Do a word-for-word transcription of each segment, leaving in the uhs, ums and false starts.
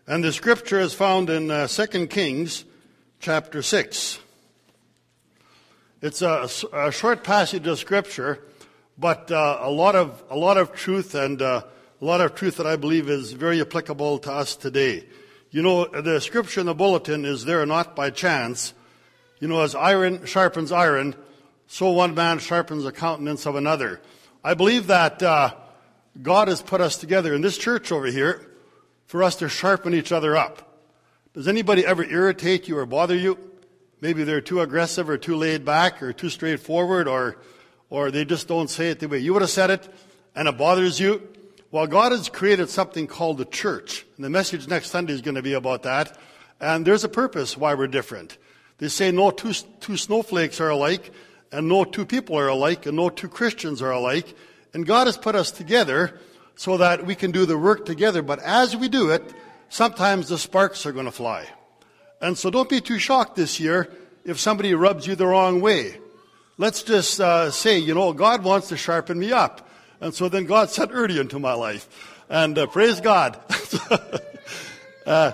And the scripture is found in uh, Second Kings chapter six. It's a, a short passage of scripture, but uh, a lot of a lot of truth and uh, a lot of truth that I believe is very applicable to us today. You know, the scripture in the bulletin is there not by chance. You know, as iron sharpens iron, so one man sharpens the countenance of another. I believe that uh, God has put us together in this church over here for us to sharpen each other up. Does anybody ever irritate you or bother you? Maybe they're too aggressive or too laid back or too straightforward, or or they just don't say it the way you would have said it, and it bothers you. Well, God has created something called the church. And the message next Sunday is going to be about that. And there's a purpose why we're different. They say no two, two snowflakes are alike, and no two people are alike, and no two Christians are alike. And God has put us together so that we can do the work together. But as we do it, sometimes the sparks are going to fly. And so don't be too shocked this year if somebody rubs you the wrong way. Let's just uh, say, you know, God wants to sharpen me up. And so then God sent Ernie into my life. And uh, praise God. uh,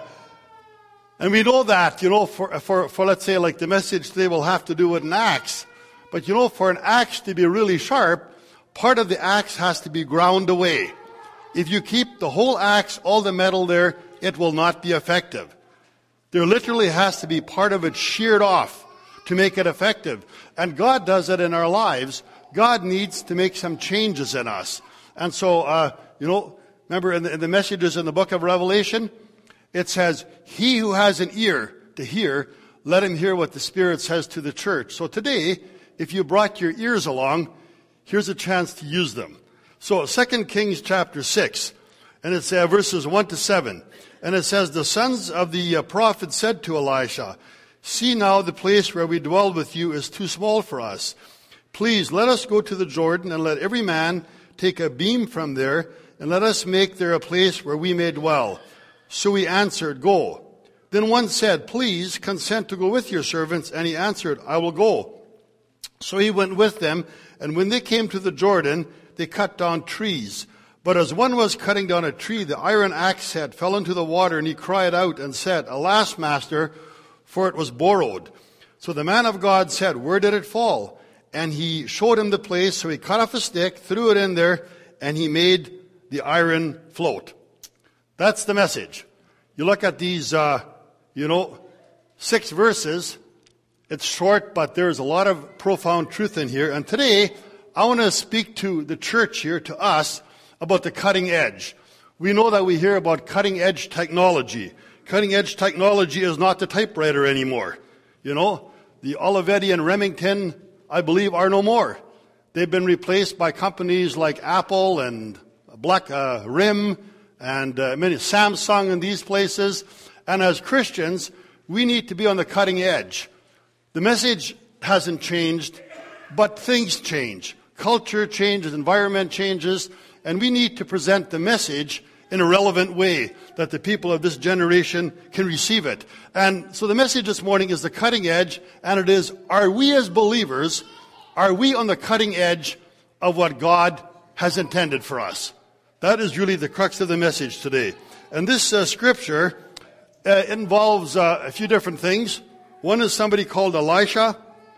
and we know that, you know, for, for, for, let's say, like the message today will have to do with an axe. But, you know, for an axe to be really sharp, part of the axe has to be ground away. If you keep the whole axe, all the metal there, it will not be effective. There literally has to be part of it sheared off to make it effective. And God does it in our lives. God needs to make some changes in us. And so, uh, you know, remember in the, in the messages in the book of Revelation, it says, he who has an ear to hear, let him hear what the Spirit says to the church. So today, if you brought your ears along, here's a chance to use them. So Second Kings chapter six, and it's uh, verses one to seven. And it says, the sons of the uh, prophet said to Elisha, see now the place where we dwell with you is too small for us. Please let us go to the Jordan and let every man take a beam from there and let us make there a place where we may dwell. So he answered, go. Then one said, please consent to go with your servants. And he answered, I will go. So he went with them. And when they came to the Jordan, they cut down trees. But as one was cutting down a tree, the iron axe head fell into the water, and he cried out and said, alas, master, for it was borrowed. So the man of God said, where did it fall? And he showed him the place, so he cut off a stick, threw it in there, and he made the iron float. That's the message. You look at these, uh, you know, six verses. It's short, but there's a lot of profound truth in here. And today, I want to speak to the church here, to us, about the cutting edge. We know that we hear about cutting edge technology. Cutting edge technology is not the typewriter anymore. You know, the Olivetti and Remington, I believe, are no more. They've been replaced by companies like Apple and Black uh, Rim and uh, many Samsung and these places. And as Christians, we need to be on the cutting edge. The message hasn't changed, but things change. Culture changes, environment changes, and we need to present the message in a relevant way that the people of this generation can receive it. And so the message this morning is the cutting edge, and it is, are we as believers, are we on the cutting edge of what God has intended for us? That is really the crux of the message today. And this uh, scripture uh, involves uh, a few different things. One is somebody called Elisha,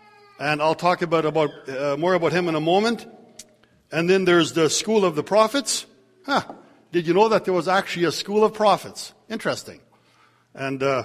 and I'll talk about, about uh, more about him in a moment. And then there's the school of the prophets. Huh. Did you know that there was actually a school of prophets? Interesting. And uh,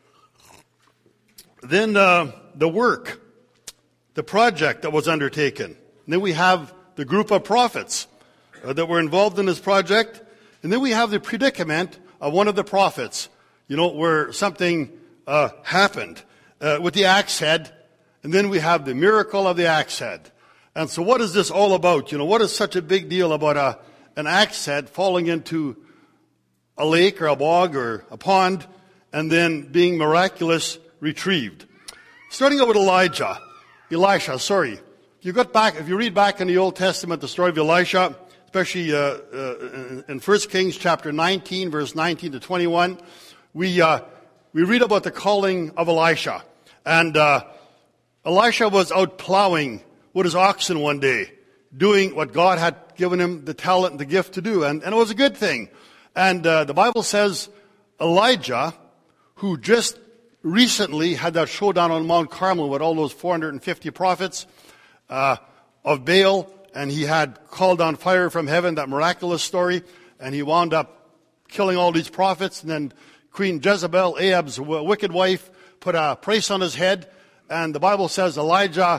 then uh, the work, the project that was undertaken. And then we have the group of prophets uh, that were involved in this project. And then we have the predicament of one of the prophets, you know, where something uh, happened uh, with the axe head. And then we have the miracle of the axe head. And so what is this all about? You know, what is such a big deal about a an axe head falling into a lake or a bog or a pond and then being miraculous retrieved? Starting out with Elijah, Elisha, sorry. You got back, if you read back in the Old Testament, the story of Elisha, especially uh, uh, in First Kings chapter nineteen, verse nineteen to twenty-one, we uh, we read about the calling of Elisha. And uh, Elisha was out plowing with his oxen one day, doing what God had given him the talent and the gift to do. And, and it was a good thing. And uh, the Bible says Elijah, who just recently had that showdown on Mount Carmel with all those four hundred fifty prophets uh, of Baal, and he had called down fire from heaven, that miraculous story, and he wound up killing all these prophets, and then Queen Jezebel, Ahab's wicked wife, put a price on his head, and the Bible says Elijah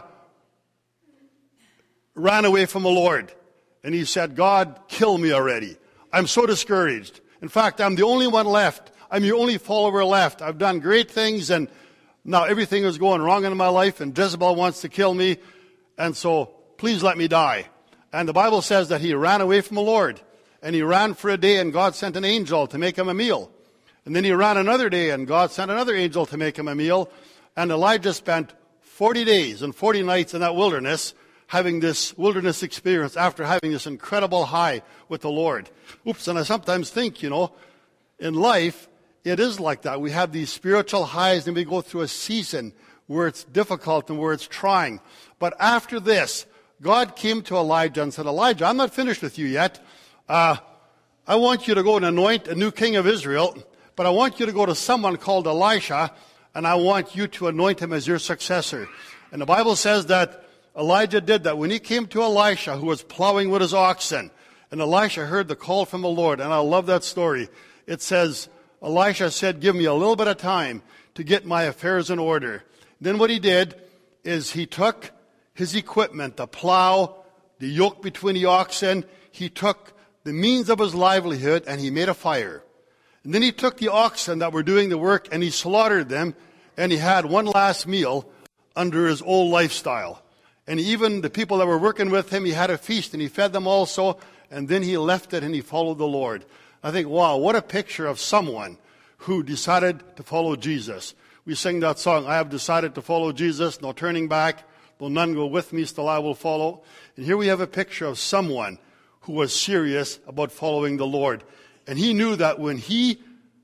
ran away from the Lord, and he said, God, kill me already. I'm so discouraged. In fact, I'm the only one left. I'm your only follower left. I've done great things, and now everything is going wrong in my life, and Jezebel wants to kill me, and so please let me die. And the Bible says that he ran away from the Lord, and he ran for a day, and God sent an angel to make him a meal. And then he ran another day, and God sent another angel to make him a meal, and Elijah spent forty days and forty nights in that wilderness, having this wilderness experience after having this incredible high with the Lord. Oops, and I sometimes think, you know, in life, it is like that. We have these spiritual highs, and we go through a season where it's difficult and where it's trying. But after this, God came to Elijah and said, Elijah, I'm not finished with you yet. Uh, I want you to go and anoint a new king of Israel, but I want you to go to someone called Elisha, and I want you to anoint him as your successor. And the Bible says that Elijah did that. When he came to Elisha, who was plowing with his oxen, and Elisha heard the call from the Lord, and I love that story. It says, Elisha said, give me a little bit of time to get my affairs in order. Then what he did is he took his equipment, the plow, the yoke between the oxen. He took the means of his livelihood, and he made a fire. And then he took the oxen that were doing the work, and he slaughtered them, and he had one last meal under his old lifestyle. And even the people that were working with him, he had a feast, and he fed them also, and then he left it, and he followed the Lord. I think, wow, what a picture of someone who decided to follow Jesus. We sing that song, I have decided to follow Jesus, no turning back, though none go with me, still I will follow. And here we have a picture of someone who was serious about following the Lord. And he knew that when he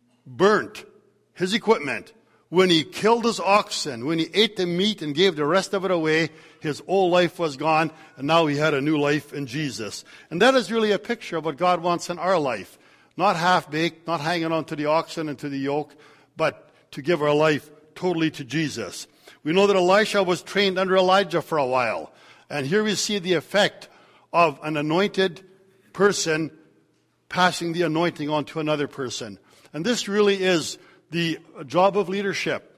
burnt his equipment, when he killed his oxen, when he ate the meat and gave the rest of it away, his old life was gone, and now he had a new life in Jesus. And that is really a picture of what God wants in our life. Not half-baked, not hanging on to the oxen and to the yoke, but to give our life totally to Jesus. We know that Elisha was trained under Elijah for a while. And here we see the effect of an anointed person passing the anointing on to another person. And this really is the job of leadership.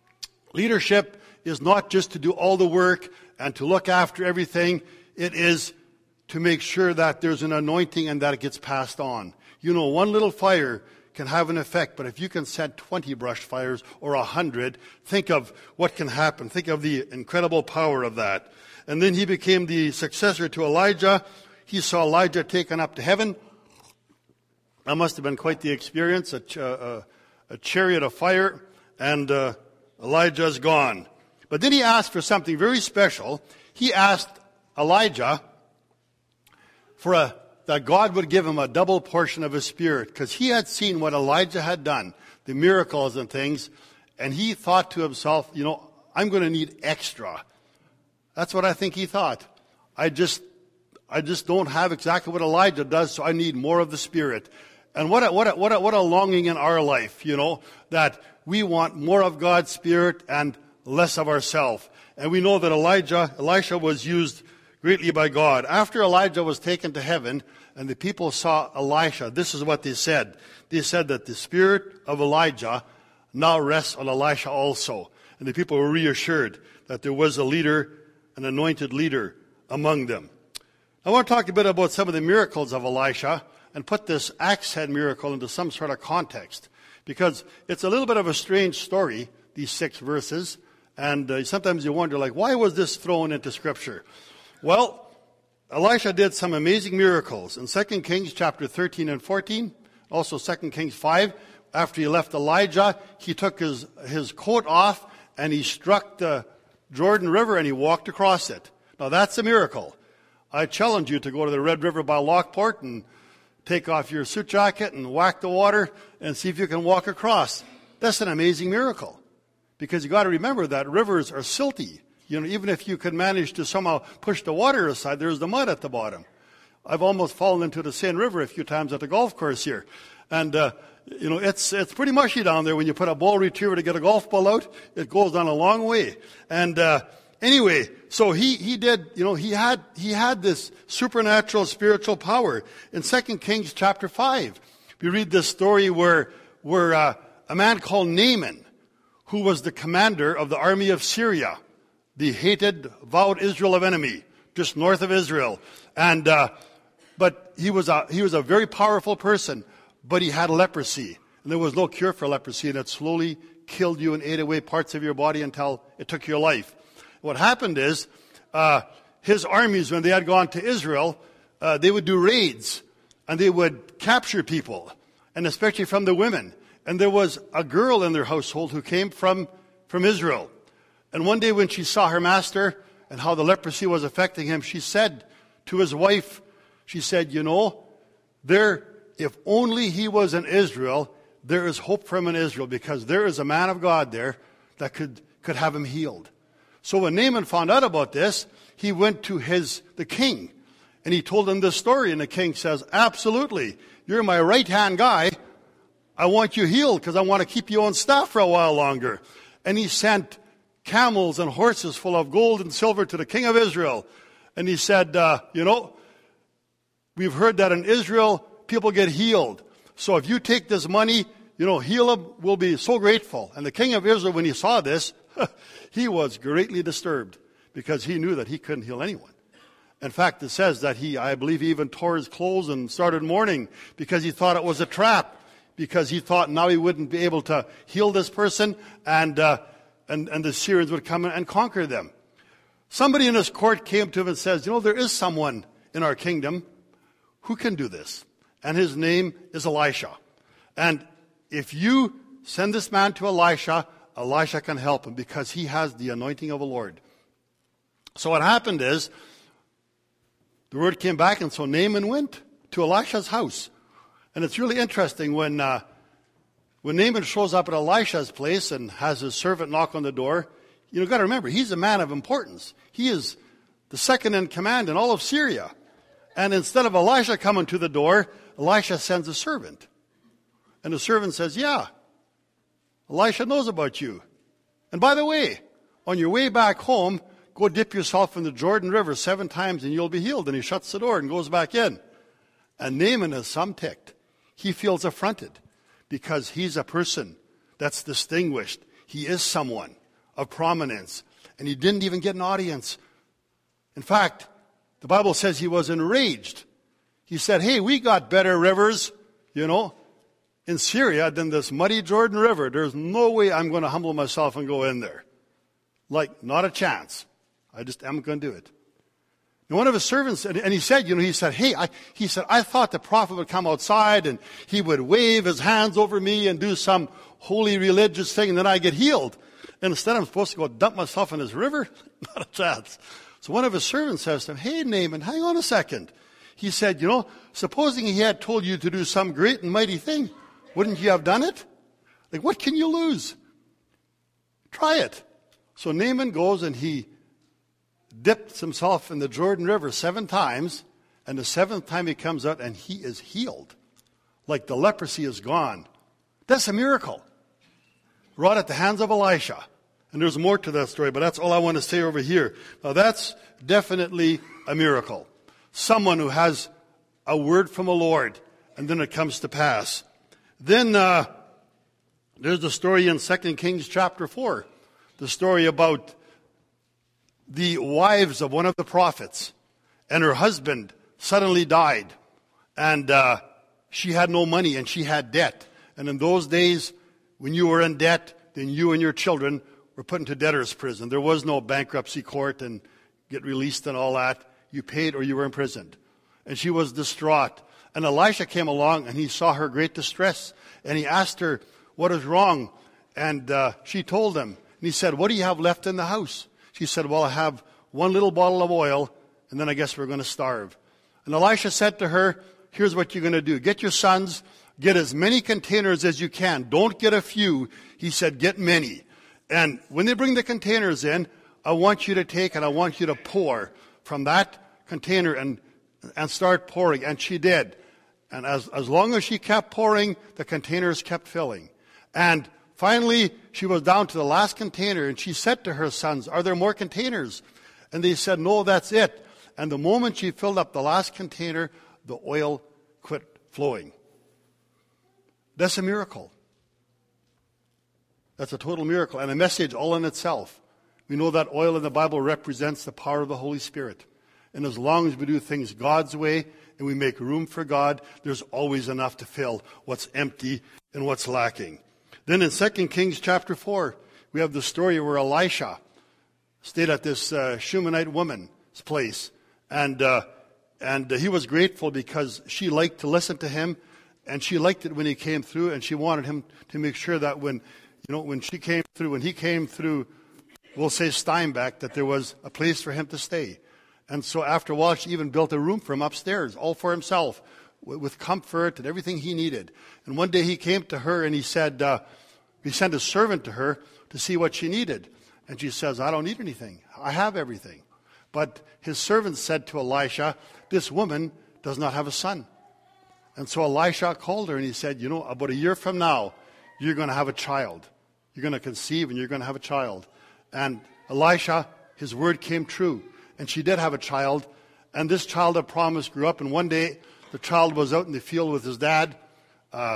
Leadership is not just to do all the work and to look after everything. It is to make sure that there's an anointing and that it gets passed on. You know, one little fire can have an effect, but if you can set twenty brush fires or a hundred, think of what can happen. Think of the incredible power of that. And then he became the successor to Elijah. He saw Elijah taken up to heaven. That must have been quite the experience, a, ch- a, a chariot of fire, and uh, Elijah's gone. But then he asked for something very special. He asked Elijah for a that God would give him a double portion of his spirit, because he had seen what Elijah had done, the miracles and things, and he thought to himself, you know, I'm going to need extra. That's what I think he thought. I just, I just don't have exactly what Elijah does, so I need more of the Spirit. And what a, what a, what a, what a longing in our life, you know, that we want more of God's Spirit and less of ourselves. And we know that Elijah, Elisha was used greatly by God. After Elijah was taken to heaven and the people saw Elisha, this is what they said. They said that the spirit of Elijah now rests on Elisha also. And the people were reassured that there was a leader, an anointed leader among them. I want to talk a bit about some of the miracles of Elisha and put this axe head miracle into some sort of context, because it's a little bit of a strange story, these six verses, and uh, sometimes you wonder, like, why was this thrown into Scripture? Well, Elisha did some amazing miracles. In Second Kings chapter thirteen and fourteen, also Second Kings five, after he left Elijah, he took his, his coat off and he struck the Jordan River and he walked across it. Now that's a miracle. I challenge you to go to the Red River by Lockport and take off your suit jacket and whack the water and see if you can walk across. That's an amazing miracle. Because you got to remember that rivers are silty. You know, even if you could manage to somehow push the water aside, there's the mud at the bottom. I've almost fallen into the Seine River a few times at the golf course here. And, uh, you know, it's, it's pretty mushy down there when you put a ball retriever to get a golf ball out. It goes down a long way. And, uh, anyway, so he, he did, you know, he had, he had this supernatural spiritual power. In Second Kings chapter five, we read this story where, where, uh, a man called Naaman, who was the commander of the army of Syria, the hated, vowed Israel of enemy, just north of Israel. And, uh, but he was a, he was a very powerful person, but he had leprosy. And there was no cure for leprosy, and it slowly killed you and ate away parts of your body until it took your life. What happened is, uh, his armies, when they had gone to Israel, uh, they would do raids, and they would capture people, and especially from the women. And there was a girl in their household who came from, from Israel. And one day when she saw her master and how the leprosy was affecting him, she said to his wife, she said, you know, there, if only he was in Israel, there is hope for him in Israel, because there is a man of God there that could, could have him healed. So when Naaman found out about this, he went to his, the king, and he told him this story. And the king says, absolutely, you're my right-hand guy. I want you healed because I want to keep you on staff for a while longer. And he sent camels and horses full of gold and silver to the king of Israel. And he said, uh, you know, we've heard that in Israel, people get healed. So if you take this money, you know, heal them, we'll be so grateful. And the king of Israel, when he saw this, he was greatly disturbed because he knew that he couldn't heal anyone. In fact, it says that he, I believe, he even tore his clothes and started mourning because he thought it was a trap. Because he thought now he wouldn't be able to heal this person, and, uh, and, and the Syrians would come and conquer them. Somebody in his court came to him and says, you know, there is someone in our kingdom who can do this. And his name is Elisha. And if you send this man to Elisha, Elisha can help him because he has the anointing of the Lord. So what happened is, the word came back, and so Naaman went to Elisha's house. And it's really interesting when uh, when Naaman shows up at Elisha's place and has his servant knock on the door. You know, got to remember, he's a man of importance. He is the second in command in all of Syria. And instead of Elisha coming to the door, Elisha sends a servant. And the servant says, yeah, Elisha knows about you. And by the way, on your way back home, go dip yourself in the Jordan River seven times and you'll be healed. And he shuts the door and goes back in. And Naaman is some ticked. He feels affronted because he's a person that's distinguished. He is someone of prominence. And he didn't even get an audience. In fact, the Bible says he was enraged. He said, hey, we got better rivers, you know, in Syria than this muddy Jordan River. There's no way I'm going to humble myself and go in there. Like, not a chance. I just am going to do it. And one of his servants, and he said, you know, he said, hey, I, he said, I thought the prophet would come outside and he would wave his hands over me and do some holy religious thing and then I get healed. And instead I'm supposed to go dump myself in this river? Not a chance. So one of his servants says to him, hey, Naaman, hang on a second. He said, you know, supposing he had told you to do some great and mighty thing, wouldn't you have done it? Like, what can you lose? Try it. So Naaman goes and he dips himself in the Jordan River seven times, and the seventh time he comes out and he is healed. Like the leprosy is gone. That's a miracle. Wrought at the hands of Elisha. And there's more to that story, but that's all I want to say over here. Now that's definitely a miracle. Someone who has a word from the Lord, and then it comes to pass. Then uh, there's the story in Second Kings chapter four. The story about the wives of one of the prophets, and her husband suddenly died, and uh, she had no money and she had debt. And in those days, when you were in debt, then you and your children were put into debtor's prison. There was no bankruptcy court and get released and all that. You paid or you were imprisoned. And she was distraught. And Elisha came along and he saw her great distress, and he asked her, what is wrong? And uh, she told him. And he said, what do you have left in the house? She said, well, I have one little bottle of oil, and then I guess we're going to starve. And Elisha said to her, here's what you're going to do. Get your sons, get as many containers as you can. Don't get a few. He said, get many. And when they bring the containers in, I want you to take and I want you to pour from that container and, and start pouring. And she did. And as, as long as she kept pouring, the containers kept filling. And finally, she was down to the last container, and she said to her sons, "Are there more containers?" And they said, "No, that's it." And the moment she filled up the last container, the oil quit flowing. That's a miracle. That's a total miracle and a message all in itself. We know that oil in the Bible represents the power of the Holy Spirit. And as long as we do things God's way and we make room for God, there's always enough to fill what's empty and what's lacking. Then in Second Kings chapter four, we have the story where Elisha stayed at this uh, Shunammite woman's place. And, uh, and uh, he was grateful because she liked to listen to him. And she liked it when he came through. And she wanted him to make sure that when, you know, when she came through, when he came through, we'll say Steinbeck, that there was a place for him to stay. And so after a while, she even built a room for him upstairs, all for himself, with comfort and everything he needed. And one day he came to her and he said, uh, he sent a servant to her to see what she needed. And she says, "I don't need anything. I have everything." But his servant said to Elisha, "This woman does not have a son." And so Elisha called her and he said, "You know, about a year from now, you're going to have a child. You're going to conceive and you're going to have a child." And Elisha, his word came true. And she did have a child. And this child of promise grew up. And one day, the child was out in the field with his dad, uh,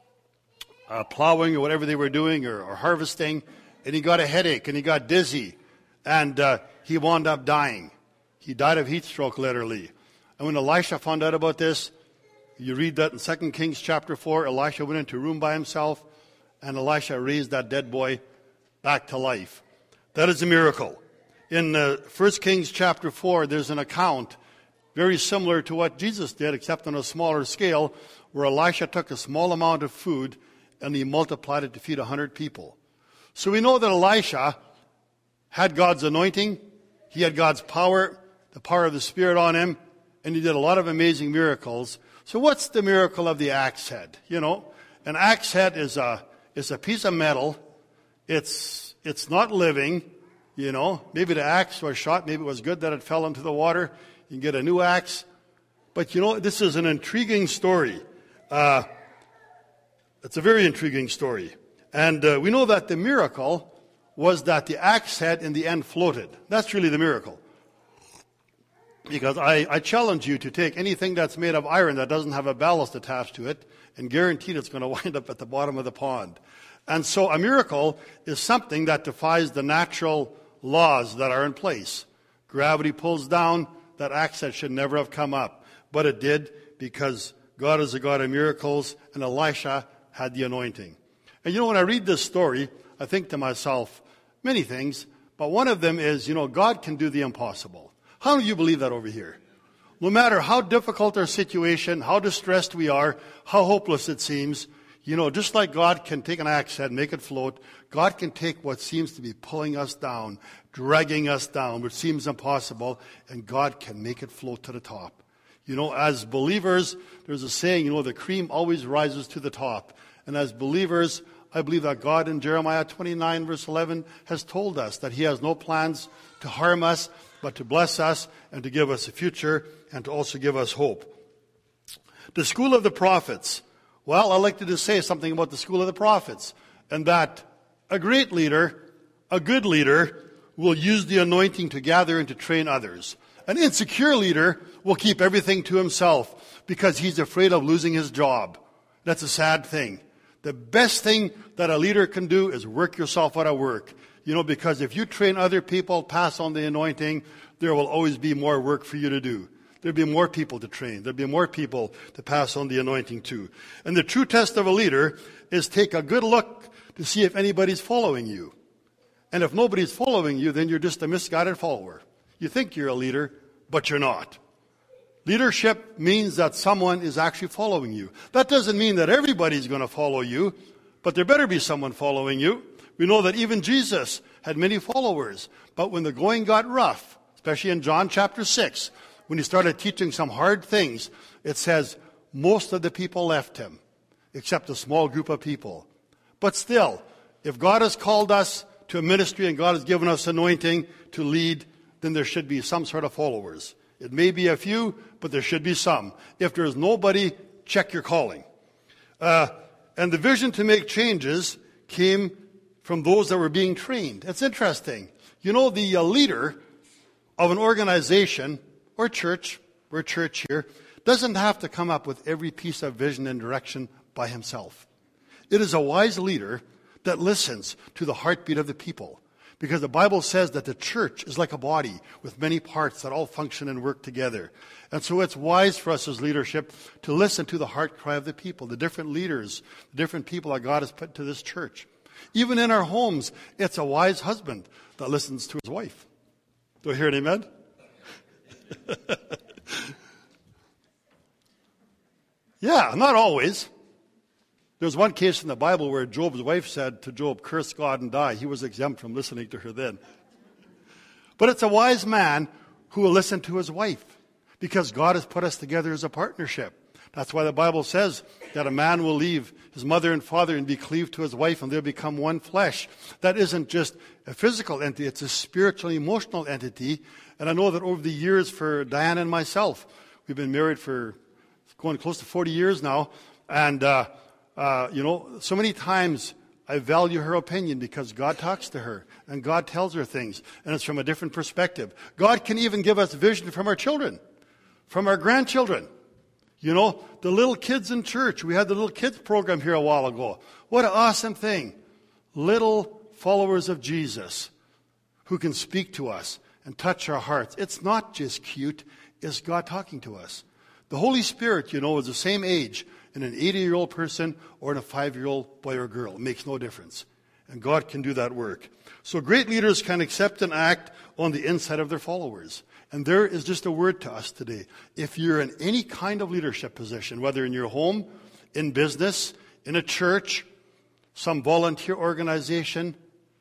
uh, plowing or whatever they were doing, or, or harvesting. And he got a headache and he got dizzy. And uh, he wound up dying. He died of heat stroke, literally. And when Elisha found out about this, you read that in Second Kings chapter four, Elisha went into a room by himself, and Elisha raised that dead boy back to life. That is a miracle. In uh, First Kings chapter four, there's an account very similar to what Jesus did, except on a smaller scale, where Elisha took a small amount of food and he multiplied it to feed a hundred people. So we know that Elisha had God's anointing, he had God's power, the power of the Spirit on him, and he did a lot of amazing miracles. So what's the miracle of the axe head? You know, an axe head is a is a piece of metal. It's it's not living. You know, maybe the axe was shot. Maybe it was good that it fell into the water. You can get a new axe. But you know, this is an intriguing story. Uh, it's a very intriguing story, and uh, we know that the miracle was that the axe head in the end floated. That's really the miracle. Because I, I challenge you to take anything that's made of iron that doesn't have a ballast attached to it and guarantee it's going to wind up at the bottom of the pond. And so a miracle is something that defies the natural laws that are in place. Gravity pulls down, that axe head should never have come up. But it did, because God is a God of miracles, and Elisha had the anointing. And you know, when I read this story, I think to myself many things, but one of them is, you know, God can do the impossible. How do you believe that over here? No matter how difficult our situation, how distressed we are, how hopeless it seems, you know, just like God can take an axe head and make it float, God can take what seems to be pulling us down, dragging us down, which seems impossible, and God can make it float to the top. You know, as believers, there's a saying, you know, the cream always rises to the top. And as believers, I believe that God in Jeremiah twenty-nine, verse eleven, has told us that he has no plans to harm us, but to bless us and to give us a future and to also give us hope. The school of the prophets. Well, I'd like to just say something about the school of the prophets, and that a great leader, a good leader, will use the anointing to gather and to train others. An insecure leader will keep everything to himself because he's afraid of losing his job. That's a sad thing. The best thing that a leader can do is work yourself out of work. You know, because if you train other people, pass on the anointing, there will always be more work for you to do. There'll be more people to train. There'll be more people to pass on the anointing to. And the true test of a leader is take a good look to see if anybody's following you. And if nobody's following you, then you're just a misguided follower. You think you're a leader, but you're not. Leadership means that someone is actually following you. That doesn't mean that everybody's going to follow you, but there better be someone following you. We know that even Jesus had many followers, but when the going got rough, especially in John chapter six, when he started teaching some hard things, it says most of the people left him, except a small group of people. But still, if God has called us to a ministry and God has given us anointing to lead, then there should be some sort of followers. It may be a few, but there should be some. If there is nobody check your calling. Uh, and the vision to make changes came from those that were being trained. It's interesting. You know, the uh, leader of an organization or church, we're a church here, doesn't have to come up with every piece of vision and direction by himself. It is a wise leader that listens to the heartbeat of the people. Because the Bible says that the church is like a body with many parts that all function and work together. And so it's wise for us as leadership to listen to the heart cry of the people, the different leaders, the different people that God has put to this church. Even in our homes, it's a wise husband that listens to his wife. Do I hear an amen? Yeah, not always. There's one case in the Bible where Job's wife said to Job, curse God and die. He was exempt from listening to her then. But it's a wise man who will listen to his wife because God has put us together as a partnership. That's why the Bible says that a man will leave his mother and father and be cleaved to his wife and they'll become one flesh. That isn't just a physical entity, it's a spiritual, emotional entity. And I know that over the years for Diane and myself, we've been married for going close to forty years now, and uh, uh, you know, so many times I value her opinion because God talks to her and God tells her things, and it's from a different perspective. God can even give us vision from our children, from our grandchildren. You know, the little kids in church. We had the little kids program here a while ago. What an awesome thing. Little followers of Jesus who can speak to us and touch our hearts. It's not just cute. It's God talking to us. The Holy Spirit, you know, is the same age in an eighty-year-old person or in a five-year-old boy or girl. It makes no difference. And God can do that work. So great leaders can accept and act on the inside of their followers. And there is just a word to us today. If you're in any kind of leadership position, whether in your home, in business, in a church, some volunteer organization,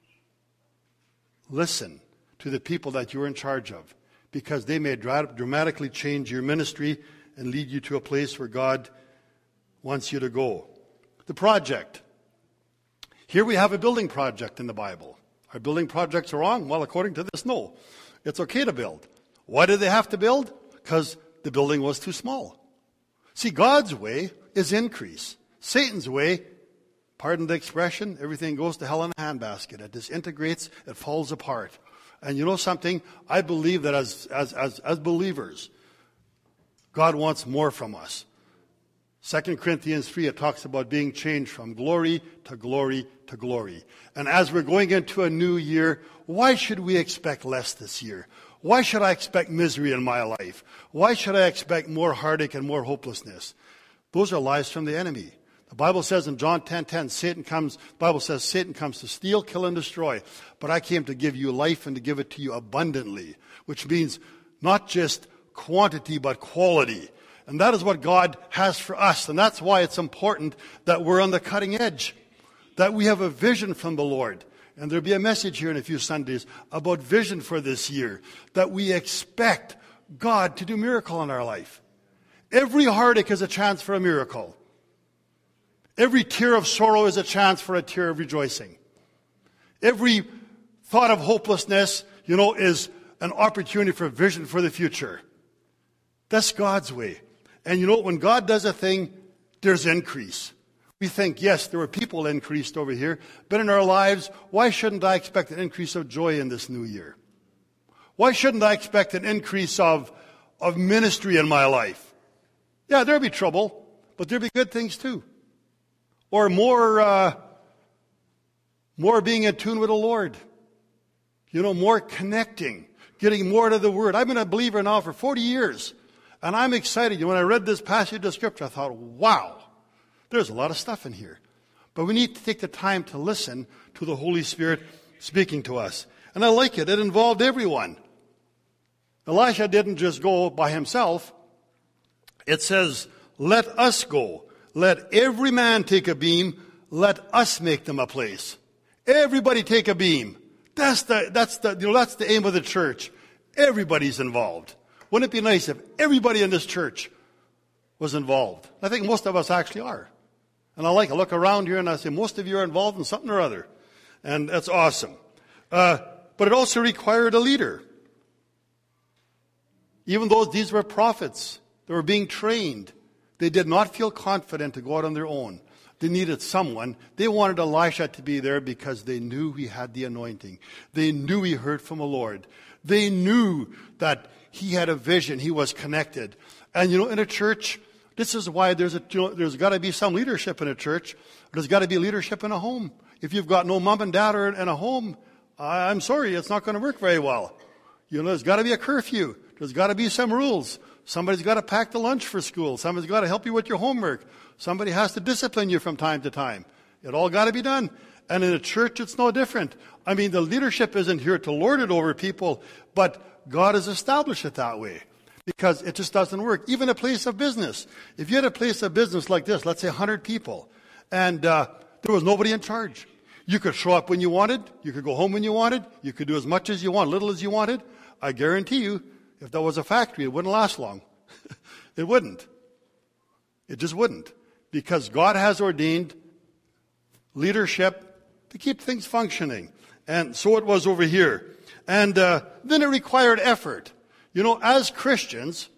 listen to the people that you're in charge of, because they may dra- dramatically change your ministry and lead you to a place where God wants you to go. The project. Here we have a building project in the Bible. Are building projects wrong? Well, according to this, no. It's okay to build. Why did they have to build? Because the building was too small. See, God's way is increase. Satan's way, pardon the expression, everything goes to hell in a handbasket. It disintegrates, it falls apart. And you know something? I believe that as, as, as, as believers, God wants more from us. Second Corinthians three, it talks about being changed from glory to glory to glory. And as we're going into a new year, why should we expect less this year? Why should I expect misery in my life? Why should I expect more heartache and more hopelessness? Those are lies from the enemy. The Bible says in John ten ten, Satan comes, the Bible says Satan comes to steal, kill, and destroy. But I came to give you life and to give it to you abundantly, which means not just quantity, but quality. And that is what God has for us. And that's why it's important that we're on the cutting edge, that we have a vision from the Lord. And there'll be a message here in a few Sundays about vision for this year, that we expect God to do a miracle in our life. Every heartache is a chance for a miracle. Every tear of sorrow is a chance for a tear of rejoicing. Every thought of hopelessness, you know, is an opportunity for vision for the future. That's God's way. And you know, when God does a thing, there's increase. We think, yes, there were people increased over here, but in our lives, why shouldn't I expect an increase of joy in this new year? Why shouldn't I expect an increase of, of ministry in my life? Yeah, there'll be trouble, but there'll be good things too. Or more, uh, more being in tune with the Lord. You know, more connecting, getting more to the Word. I've been a believer now for forty years, and I'm excited. When I read this passage of Scripture, I thought, wow, there's a lot of stuff in here. But we need to take the time to listen to the Holy Spirit speaking to us. And I like it. It involved everyone. Elisha didn't just go by himself. It says, let us go. Let every man take a beam. Let us make them a place. Everybody take a beam. That's the, that's the, you know, that's the aim of the church. Everybody's involved. Wouldn't it be nice if everybody in this church was involved? I think most of us actually are. And I like, I look around here and I say, most of you are involved in something or other. And that's awesome. Uh, but it also required a leader. Even though these were prophets, they were being trained. They did not feel confident to go out on their own. They needed someone. They wanted Elisha to be there because they knew he had the anointing. They knew he heard from the Lord. They knew that he had a vision. He was connected. And you know, in a church, this is why there's a, you know, there's got to be some leadership in a church. There's got to be leadership in a home. If you've got no mom and dad or in a home, I'm sorry, it's not going to work very well. You know, there's got to be a curfew. There's got to be some rules. Somebody's got to pack the lunch for school. Somebody's got to help you with your homework. Somebody has to discipline you from time to time. It all got to be done. And in a church, it's no different. I mean, the leadership isn't here to lord it over people, but God has established it that way because it just doesn't work. Even a place of business. If you had a place of business like this, let's say one hundred people, and uh, there was nobody in charge. You could show up when you wanted. You could go home when you wanted. You could do as much as you want, little as you wanted. I guarantee you, if that was a factory, it wouldn't last long. It wouldn't. It just wouldn't. Because God has ordained leadership to keep things functioning. And so it was over here. And uh, then it required effort. You know, as Christians,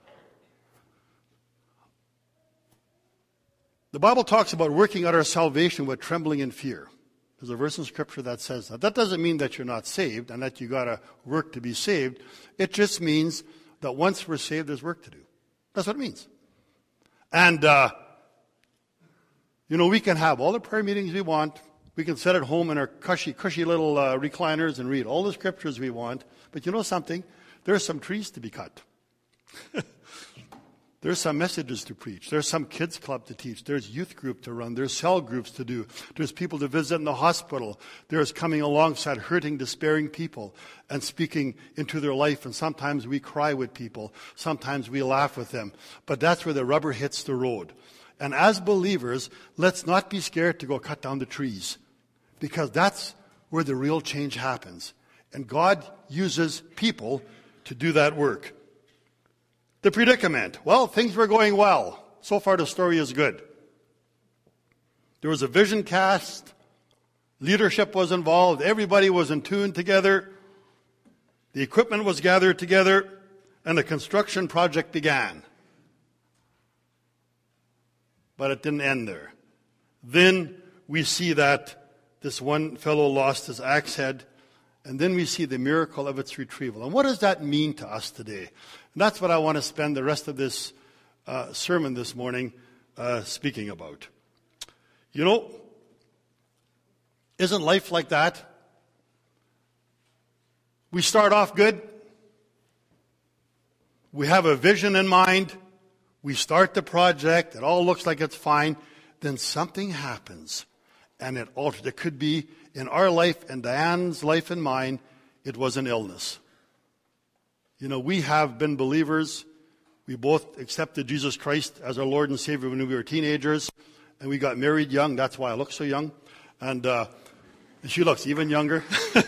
the Bible talks about working out our salvation with trembling and fear. There's a verse in Scripture that says that. That doesn't mean that you're not saved and that you got to work to be saved. It just means that once we're saved, there's work to do. That's what it means. And, uh, you know, we can have all the prayer meetings we want. We can sit at home in our cushy, cushy little uh, recliners and read all the Scriptures we want. But you know something? There's some trees to be cut. There's some messages to preach. There's some kids club to teach. There's youth group to run. There's cell groups to do. There's people to visit in the hospital. There's coming alongside hurting, despairing people and speaking into their life. And sometimes we cry with people. Sometimes we laugh with them. But that's where the rubber hits the road. And as believers, let's not be scared to go cut down the trees, because that's where the real change happens. And God uses people to do that work. The predicament. Well, things were going well. So far the story is good. There was a vision cast. Leadership was involved. Everybody was in tune together. The equipment was gathered together. And the construction project began. But it didn't end there. Then we see that this one fellow lost his axe head. And then we see the miracle of its retrieval. And what does that mean to us today? And that's what I want to spend the rest of this uh, sermon this morning uh, speaking about. You know, isn't life like that? We start off good. We have a vision in mind. We start the project. It all looks like it's fine. Then something happens, and it alters. It could be in our life and Diane's life and mine, it was an illness. You know, we have been believers. We both accepted Jesus Christ as our Lord and Savior when we were teenagers, and we got married young. That's why I look so young. And uh, she looks even younger.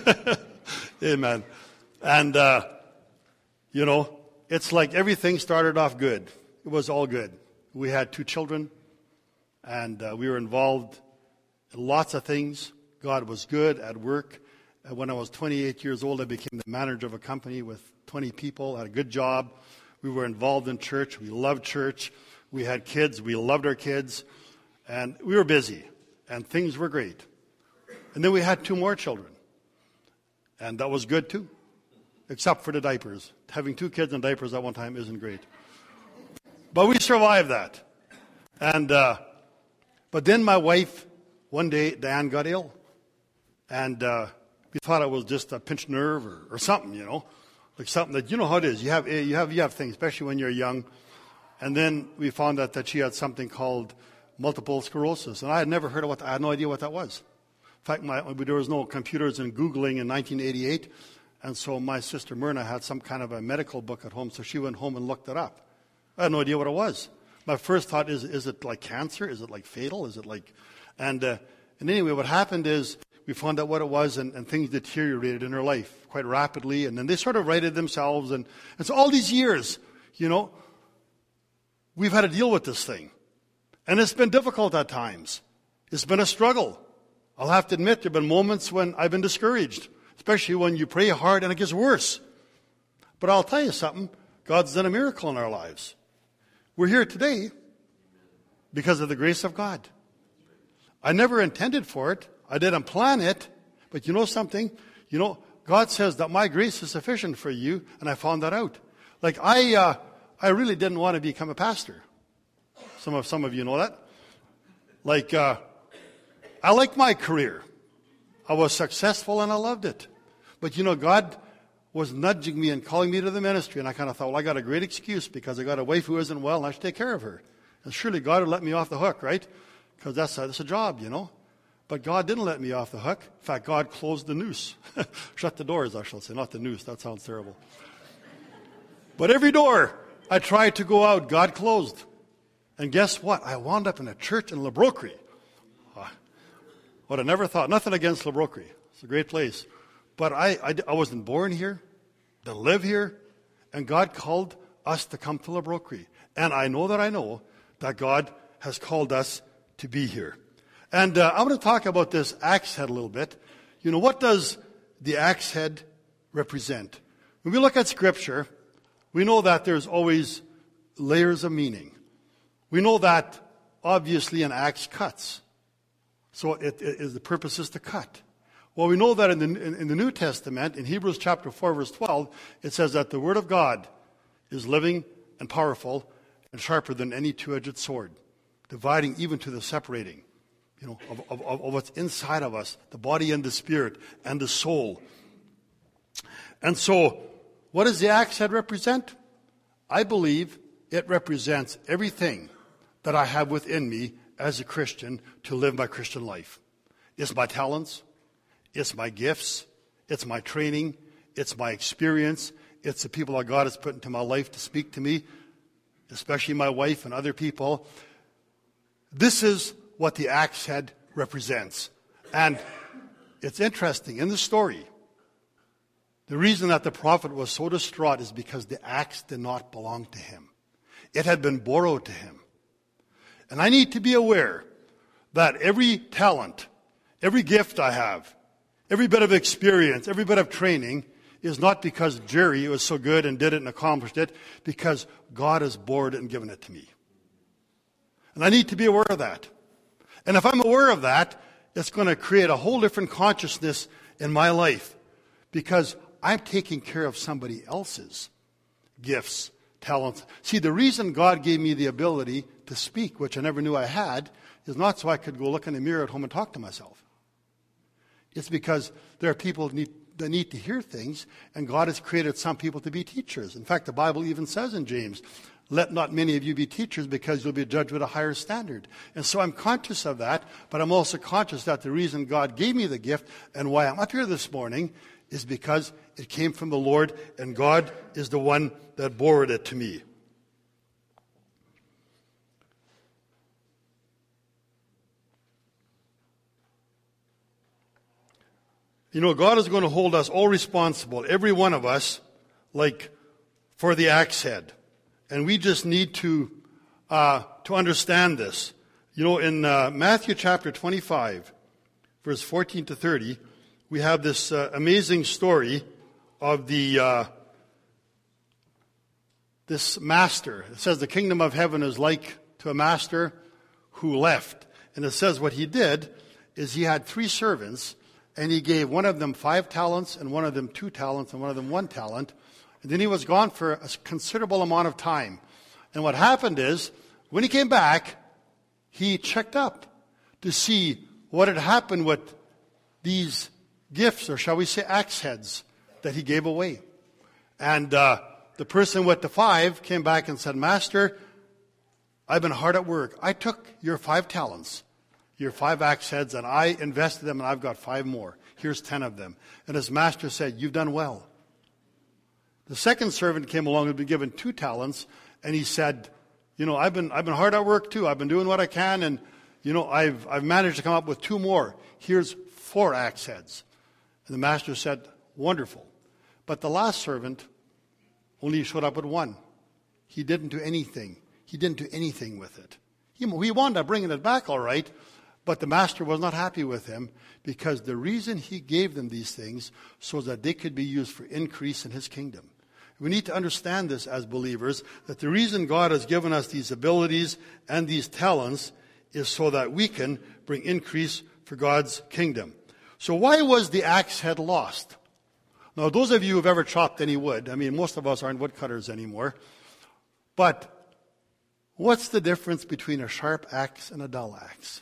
Amen. And, uh, you know, it's like everything started off good. It was all good. We had two children, and uh, we were involved in lots of things. God was good at work. Uh, when I was twenty-eight years old, I became the manager of a company with twenty people, had a good job. We were involved in church. We loved church. We had kids. We loved our kids. And we were busy. And things were great. And then we had two more children. And that was good too. Except for the diapers. Having two kids in diapers at one time isn't great. But we survived that. And, uh, but then my wife, one day, Diane got ill. And uh, we thought it was just a pinched nerve or, or something, you know, like something that, you know how it is. You have, you have, you have things, especially when you're young. And then we found out that she had something called multiple sclerosis. And I had never heard of what, I had no idea what that was. In fact, my, there was no computers and Googling in nineteen eighty-eight. And so my sister Myrna had some kind of a medical book at home. So she went home and looked it up. I had no idea what it was. My first thought is, is it like cancer? Is it like fatal? Is it like, and, uh, and anyway, what happened is, we found out what it was, and, and things deteriorated in her life quite rapidly. And then they sort of righted themselves. And, and so all these years, you know, we've had to deal with this thing. And it's been difficult at times. It's been a struggle. I'll have to admit, there have been moments when I've been discouraged, especially when you pray hard and it gets worse. But I'll tell you something. God's done a miracle in our lives. We're here today because of the grace of God. I never intended for it. I didn't plan it. But you know something? You know, God says that my grace is sufficient for you, and I found that out. Like, I uh, I really didn't want to become a pastor. Some of some of you know that. Like, uh, I liked my career. I was successful, and I loved it. But, you know, God was nudging me and calling me to the ministry, and I kind of thought, well, I got a great excuse because I got a wife who isn't well, and I should take care of her. And surely God would let me off the hook, right? Because that's, that's a job, you know. But God didn't let me off the hook. In fact, God closed the noose. Shut the doors, I shall say, not the noose. That sounds terrible. But every door I tried to go out, God closed. And guess what? I wound up in a church in Le Brocquerie. Uh, what I never thought. Nothing against Le Brocquerie. It's a great place. But I, I, I wasn't born here, to live here. And God called us to come to Le Brocquerie. And I know that I know that God has called us to be here. And uh, I'm going to talk about this axe head a little bit. You know, what does the axe head represent? When we look at Scripture, we know that there's always layers of meaning. We know that, obviously, an axe cuts. So it, it, it, the purpose is to cut. Well, we know that in the, in, in the New Testament, in Hebrews chapter four, verse twelve, it says that the Word of God is living and powerful and sharper than any two-edged sword, dividing even to the separating. You know, of, of, of what's inside of us, the body and the spirit and the soul. And so, what does the axe head represent? I believe it represents everything that I have within me as a Christian to live my Christian life. It's my talents, it's my gifts, it's my training, it's my experience, it's the people that God has put into my life to speak to me, especially my wife and other people. This is what the axe head represents. And it's interesting, in the story, the reason that the prophet was so distraught is because the axe did not belong to him. It had been borrowed to him. And I need to be aware that every talent, every gift I have, every bit of experience, every bit of training is not because Jerry was so good and did it and accomplished it, because God has borrowed it and given it to me. And I need to be aware of that. And if I'm aware of that, it's going to create a whole different consciousness in my life, because I'm taking care of somebody else's gifts, talents. See, the reason God gave me the ability to speak, which I never knew I had, is not so I could go look in the mirror at home and talk to myself. It's because there are people that need, that need to hear things, and God has created some people to be teachers. In fact, the Bible even says in James, let not many of you be teachers, because you'll be judged with a higher standard. And so I'm conscious of that, but I'm also conscious that the reason God gave me the gift and why I'm up here this morning is because it came from the Lord, and God is the one that borrowed it to me. You know, God is going to hold us all responsible, every one of us, like for the axe head. And we just need to uh, to understand this. You know, in uh, Matthew chapter twenty-five, verse fourteen to thirty, we have this uh, amazing story of the uh, this master. It says the kingdom of heaven is like to a master who left. And it says what he did is he had three servants, and he gave one of them five talents, and one of them two talents, and one of them one talent. And then he was gone for a considerable amount of time. And what happened is, when he came back, he checked up to see what had happened with these gifts, or shall we say axe heads, that he gave away. And uh, the person with the five came back and said, Master, I've been hard at work. I took your five talents, your five axe heads, and I invested them, and I've got five more. Here's ten of them. And his master said, you've done well. The second servant came along and had been given two talents, and he said, you know, I've been I've been hard at work too. I've been doing what I can, and you know, I've I've managed to come up with two more. Here's four axe heads. And the master said, wonderful. But the last servant only showed up with one. He didn't do anything. He didn't do anything with it. He, he wound up bringing it back all right, but the master was not happy with him, because the reason he gave them these things so that they could be used for increase in his kingdom. We need to understand this as believers, that the reason God has given us these abilities and these talents is so that we can bring increase for God's kingdom. So why was the axe head lost? Now, those of you who have ever chopped any wood, I mean, most of us aren't woodcutters anymore, but what's the difference between a sharp axe and a dull axe?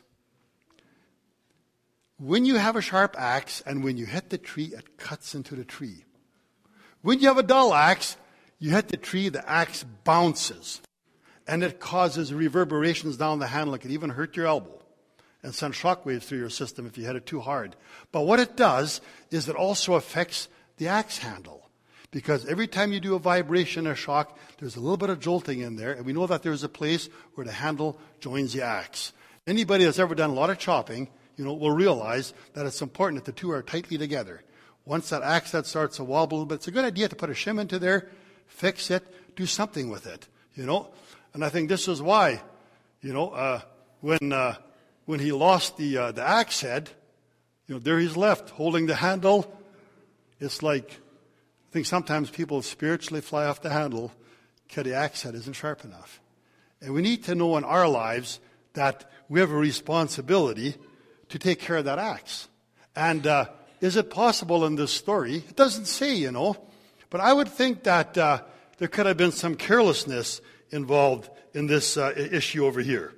When you have a sharp axe and when you hit the tree, it cuts into the tree. When you have a dull axe, you hit the tree, the axe bounces, and it causes reverberations down the handle. It can even hurt your elbow and send shockwaves through your system if you hit it too hard. But what it does is it also affects the axe handle, because every time you do a vibration or shock, there's a little bit of jolting in there, and we know that there's a place where the handle joins the axe. Anybody that's ever done a lot of chopping, you know, will realize that it's important that the two are tightly together. Once that axe head starts to wobble a little bit, it's a good idea to put a shim into there, fix it, do something with it, you know. And I think this is why, you know, uh, when uh, when he lost the uh, the axe head, you know, there he's left holding the handle. It's like, I think sometimes people spiritually fly off the handle because the axe head isn't sharp enough. And we need to know in our lives that we have a responsibility to take care of that axe. And uh, is it possible in this story? It doesn't say, you know, but I would think that uh, there could have been some carelessness involved in this uh, issue over here.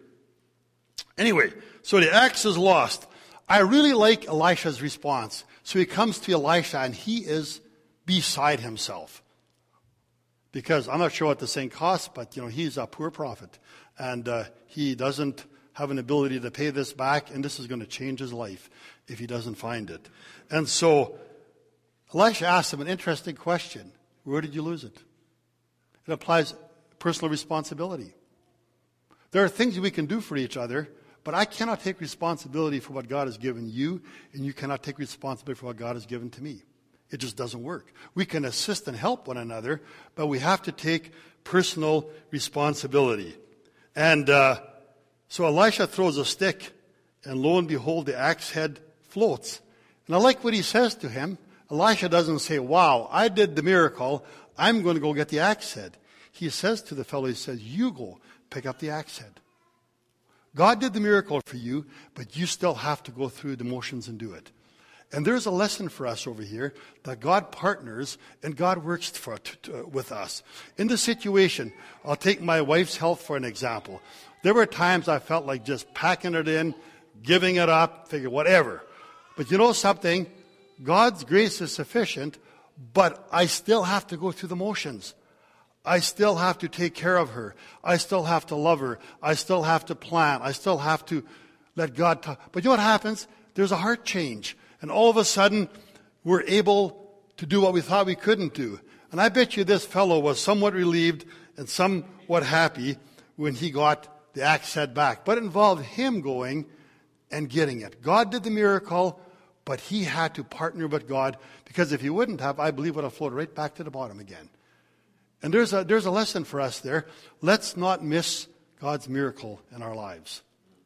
Anyway, so the axe is lost. I really like Elisha's response. So he comes to Elisha and he is beside himself. Because I'm not sure what the thing costs, but, you know, he's a poor prophet. And uh, he doesn't have an ability to pay this back, and this is going to change his life if he doesn't find it. And so Elisha asked him an interesting question. Where did you lose it? It applies personal responsibility. There are things we can do for each other, but I cannot take responsibility for what God has given you, and you cannot take responsibility for what God has given to me. It just doesn't work. We can assist and help one another, but we have to take personal responsibility. And uh, so Elisha throws a stick, and lo and behold, the axe head floats. And I like what he says to him. Elisha doesn't say, wow, I did the miracle, I'm going to go get the axe head. He says to the fellow, he says, you go pick up the axe head. God did the miracle for you, but you still have to go through the motions and do it. And there's a lesson for us over here that God partners and God works for, to, with us. In this situation, I'll take my wife's health for an example. There were times I felt like just packing it in, giving it up, figure whatever. But you know something? God's grace is sufficient, but I still have to go through the motions. I still have to take care of her. I still have to love her. I still have to plan. I still have to let God talk. But you know what happens? There's a heart change. And all of a sudden, we're able to do what we thought we couldn't do. And I bet you this fellow was somewhat relieved and somewhat happy when he got the axe head back. But it involved him going and getting it. God did the miracle, but he had to partner with God, because if he wouldn't have, I believe it would have floated right back to the bottom again. And there's a, there's a lesson for us there. Let's not miss God's miracle in our lives.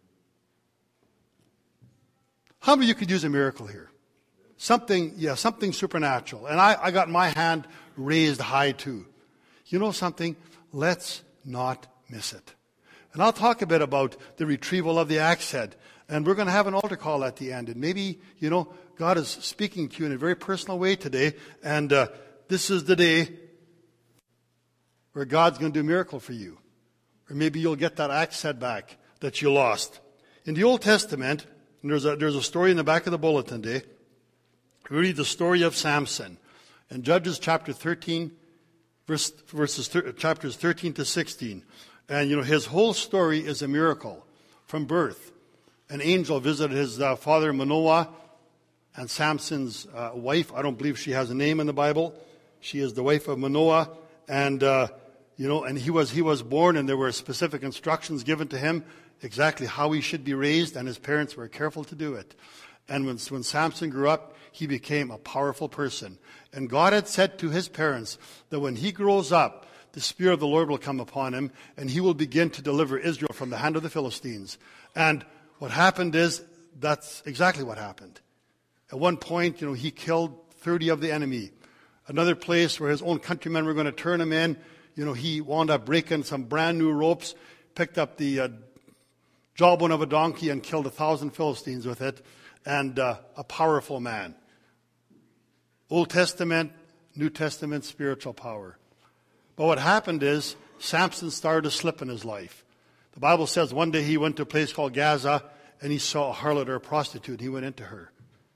How many of you could use a miracle here? Something, yeah, something supernatural. And I, I got my hand raised high too. You know something? Let's not miss it. And I'll talk a bit about the retrieval of the axe head. And we're going to have an altar call at the end. And maybe, you know, God is speaking to you in a very personal way today. And uh, this is the day where God's going to do a miracle for you. Or maybe you'll get that axe head back that you lost. In the Old Testament, and there's a, there's a story in the back of the bulletin today. We read the story of Samson. In Judges chapter thirteen, verse, verses thir- chapters thirteen to sixteen. And, you know, his whole story is a miracle from birth. An angel visited his uh, father Manoah and Samson's uh, wife. I don't believe she has a name in the Bible. She is the wife of Manoah. And, uh, you know, and he was he was born, and there were specific instructions given to him exactly how he should be raised, and his parents were careful to do it. And when, when Samson grew up, he became a powerful person. And God had said to his parents that when he grows up, the Spirit of the Lord will come upon him, and he will begin to deliver Israel from the hand of the Philistines. And what happened is, that's exactly what happened. At one point, you know, he killed thirty of the enemy. Another place where his own countrymen were going to turn him in, you know, he wound up breaking some brand new ropes, picked up the uh, jawbone of a donkey and killed a thousand Philistines with it, and uh, a powerful man. Old Testament, New Testament spiritual power. But what happened is Samson started to slip in his life. The Bible says one day he went to a place called Gaza and he saw a harlot or a prostitute and he went into her.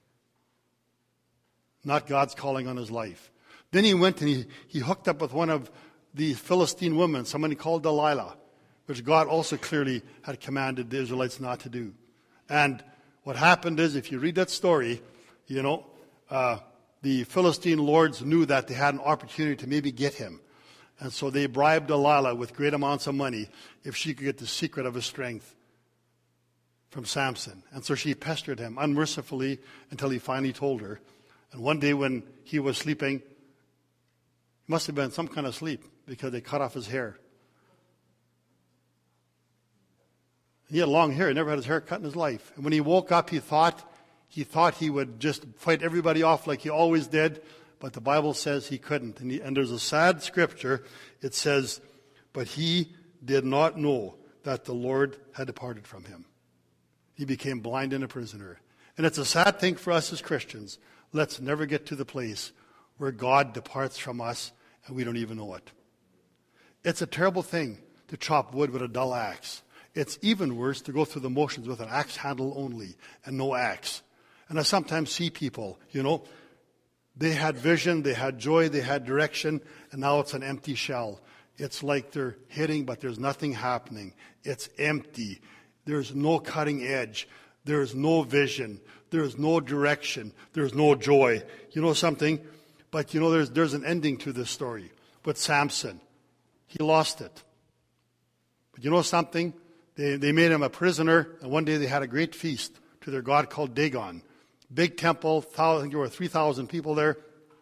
Not God's calling on his life. Then he went and he, he hooked up with one of the Philistine women, somebody called Delilah, which God also clearly had commanded the Israelites not to do. And what happened is, if you read that story, you know, uh, the Philistine lords knew that they had an opportunity to maybe get him. And so they bribed Delilah with great amounts of money if she could get the secret of his strength from Samson. And so she pestered him unmercifully until he finally told her. And one day when he was sleeping, it must have been some kind of sleep because they cut off his hair. He had long hair. He never had his hair cut in his life. And when he woke up, he thought he thought he would just fight everybody off like he always did. But the Bible says he couldn't. And, he, and there's a sad scripture. It says, but he did not know that the Lord had departed from him. He became blind and a prisoner. And it's a sad thing for us as Christians. Let's never get to the place where God departs from us and we don't even know it. It's a terrible thing to chop wood with a dull axe. It's even worse to go through the motions with an axe handle only and no axe. And I sometimes see people, you know, they had vision, they had joy, they had direction, and now it's an empty shell. It's like they're hitting, but there's nothing happening. It's empty. There's no cutting edge. There's no vision. There's no direction. There's no joy. You know something? But you know, there's there's an ending to this story. With Samson, he lost it. But you know something? They they made him a prisoner, and one day they had a great feast to their god called Dagon. Big temple, I think there were three thousand people there.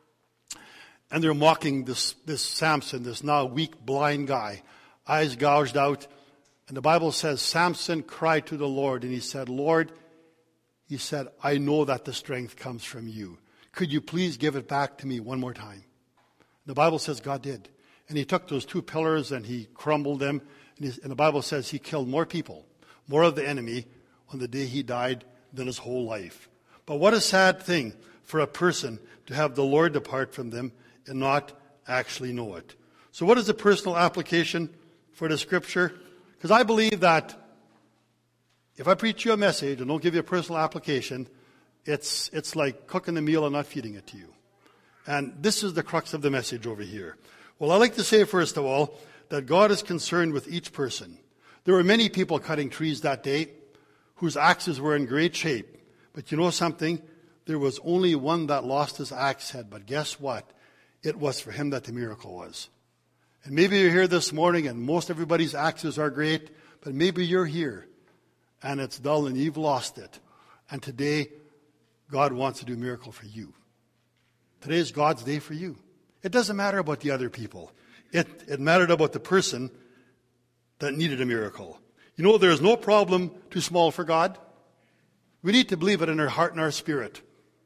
And they're mocking this, this Samson, this now weak, blind guy, eyes gouged out. And the Bible says Samson cried to the Lord, and he said, Lord, he said, I know that the strength comes from you. Could you please give it back to me one more time? The Bible says God did. And he took those two pillars and he crumbled them. And, and the Bible says he killed more people, more of the enemy on the day he died than his whole life. But what a sad thing for a person to have the Lord depart from them and not actually know it. So what is the personal application for the scripture? Because I believe that if I preach you a message and don't give you a personal application, it's it's like cooking the meal and not feeding it to you. And this is the crux of the message over here. Well, I like to say, first of all, that God is concerned with each person. There were many people cutting trees that day whose axes were in great shape. But you know something? There was only one that lost his axe head. But guess what? It was for him that the miracle was. And maybe you're here this morning and most everybody's axes are great. But maybe you're here and it's dull and you've lost it. And today, God wants to do a miracle for you. Today is God's day for you. It doesn't matter about the other people. It, it mattered about the person that needed a miracle. You know, there's no problem too small for God. We need to believe it in our heart and our spirit.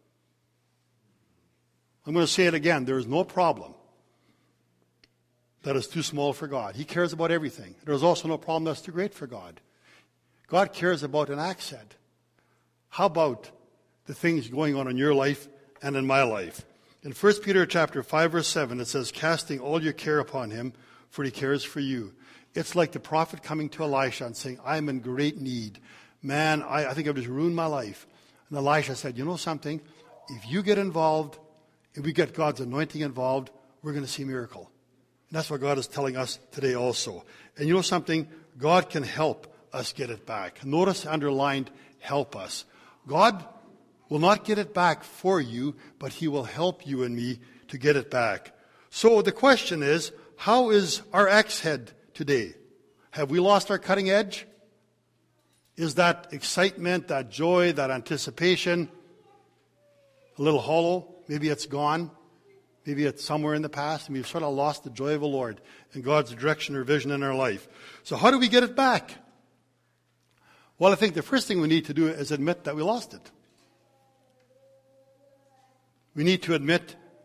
I'm going to say it again. There is no problem that is too small for God. He cares about everything. There is also no problem that's too great for God. God cares about an axe head. How about the things going on in your life and in my life? In First Peter chapter five, verse seven, it says, casting all your care upon him, for he cares for you. It's like the prophet coming to Elisha and saying, I'm in great need. Man, I, I think I've just ruined my life. And Elisha said, you know something? If you get involved, if we get God's anointing involved, we're going to see a miracle. And that's what God is telling us today also. And you know something? God can help us get it back. Notice underlined, help us. God will not get it back for you, but he will help you and me to get it back. So the question is, how is our axe head today? Have we lost our cutting edge? Is that excitement, that joy, that anticipation a little hollow? Maybe it's gone. Maybe it's somewhere in the past, and we've sort of lost the joy of the Lord and God's direction or vision in our life. So how do we get it back? Well, I think the first thing we need to do is admit that we lost it. We need to admit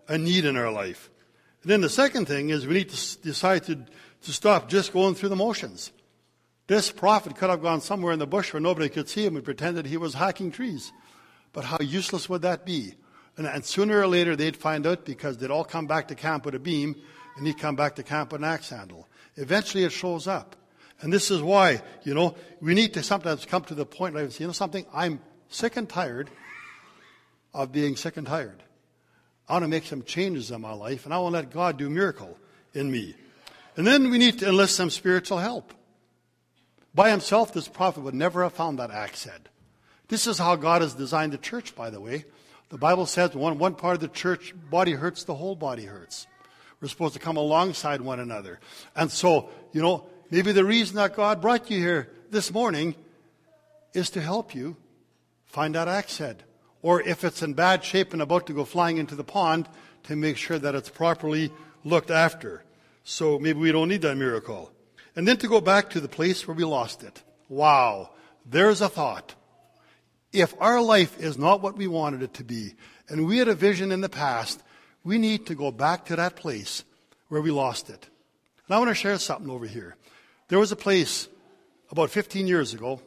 a need in our life. And then the second thing is we need to s- decide to, to stop just going through the motions. This prophet could have gone somewhere in the bush where nobody could see him and pretended he was hacking trees. But how useless would that be? And, and sooner or later they'd find out, because they'd all come back to camp with a beam and he'd come back to camp with an axe handle. Eventually it shows up. And this is why, you know, we need to sometimes come to the point where I say, you know something, I'm sick and tired of being sick and tired. I want to make some changes in my life, and I want to let God do a miracle in me. And then we need to enlist some spiritual help. By himself, this prophet would never have found that axe head. This is how God has designed the church, by the way. The Bible says when one part of the church body hurts, the whole body hurts. We're supposed to come alongside one another. And so, you know, maybe the reason that God brought you here this morning is to help you find that axe head. Or if it's in bad shape and about to go flying into the pond, to make sure that it's properly looked after. So maybe we don't need that miracle. And then to go back to the place where we lost it. Wow, there's a thought. If our life is not what we wanted it to be, and we had a vision in the past, we need to go back to that place where we lost it. And I want to share something over here. There was a place about fifteen years ago,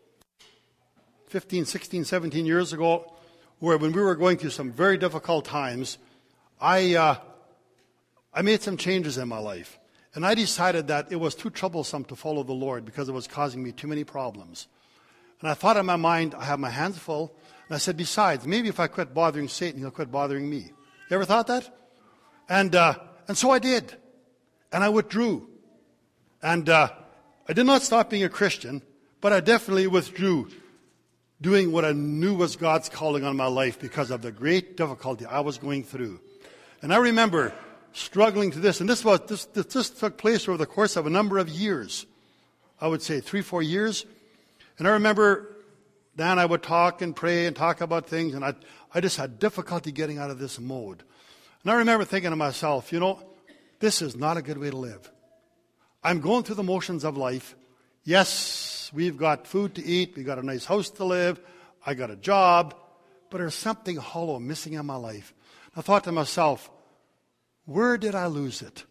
fifteen, sixteen, seventeen years ago, where when we were going through some very difficult times, I uh, I made some changes in my life. And I decided that it was too troublesome to follow the Lord because it was causing me too many problems. And I thought in my mind, I have my hands full. And I said, besides, maybe if I quit bothering Satan, he'll quit bothering me. You ever thought that? And uh, and so I did. And I withdrew. And uh, I did not stop being a Christian, but I definitely withdrew doing what I knew was God's calling on my life because of the great difficulty I was going through. And I remember struggling to this, and this was this, this, this took place over the course of a number of years. I would say three, four years. And I remember Dan, I would talk and pray and talk about things, and I I just had difficulty getting out of this mode. And I remember thinking to myself, you know, this is not a good way to live. I'm going through the motions of life. Yes, we've got food to eat, we've got a nice house to live, I got a job, but there's something hollow missing in my life. I thought to myself, where did I lose it?